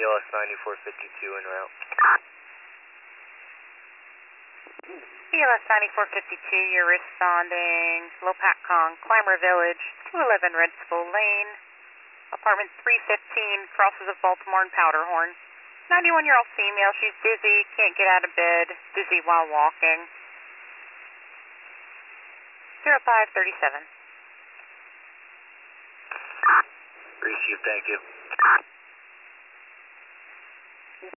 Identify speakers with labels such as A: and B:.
A: ELS 9452 en route.
B: ELS 9452, you're responding. Lopatcong, Clymer Village, 211 Red Skull Lane, apartment 315, crosses of Baltimore and Powderhorn. 91-year-old female, she's dizzy, can't get out of bed, dizzy while walking. 0537.
A: Receive, thank you.